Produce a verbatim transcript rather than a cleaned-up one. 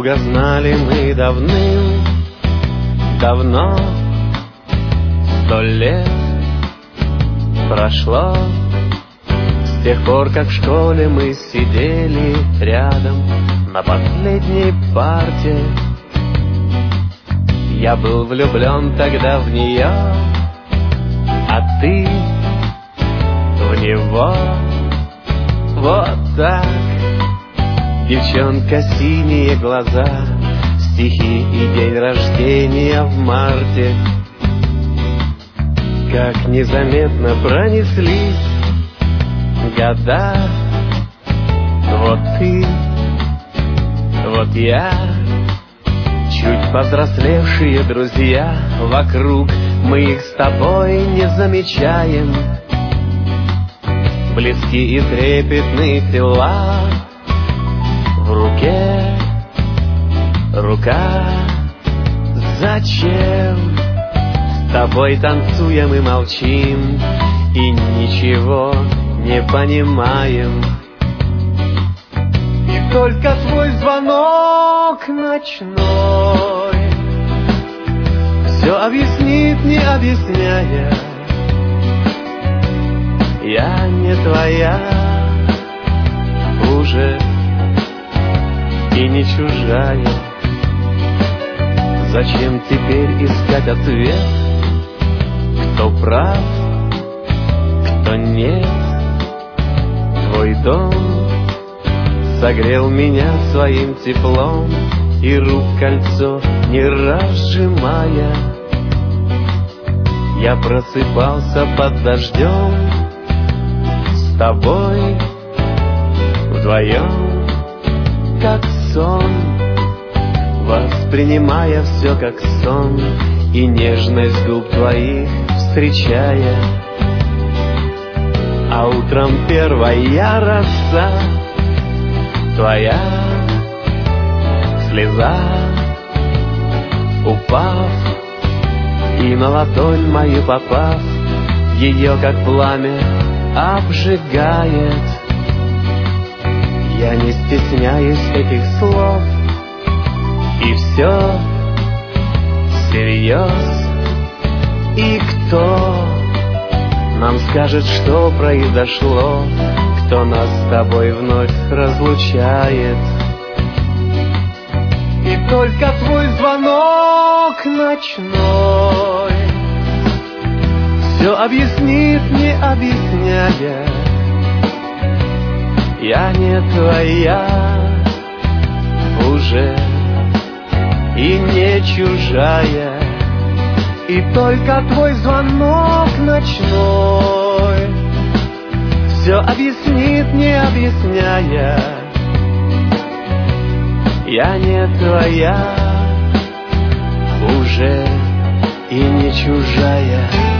друга знали мы давным-давно. Сто лет прошло с тех пор, как в школе мы сидели рядом на последней парте. Я был влюблен тогда в нее, а ты в него. Вот так, девчонка, синие глаза, стихи и день рождения в марте. Как незаметно пронеслись года. Вот ты, вот я, чуть повзрослевшие друзья. Вокруг мы их с тобой не замечаем. Близкие и трепетные тела. В руке рука. Зачем с тобой танцуем и молчим, и ничего не понимаем? И только твой звонок ночной все объяснит, не объясняя. Я не твоя уже и не чужая. Зачем теперь искать ответ? Кто прав, кто нет? Твой дом согрел меня своим теплом, и рук кольцо не разжимая. Я просыпался под дождем с тобой вдвоем, как сон, воспринимая все как сон, и нежность губ твоих встречая. А утром первая роса, твоя слеза, упав и на ладонь мою попав, ее как пламя обжигает. Я не стесняюсь этих слов, и все всерьез. И кто нам скажет, что произошло? Кто нас с тобой вновь разлучает? И только твой звонок ночной все объяснит, не объясняя. Я не твоя уже и не чужая. И только твой звонок ночной все объяснит, не объясняя. Я не твоя уже и не чужая.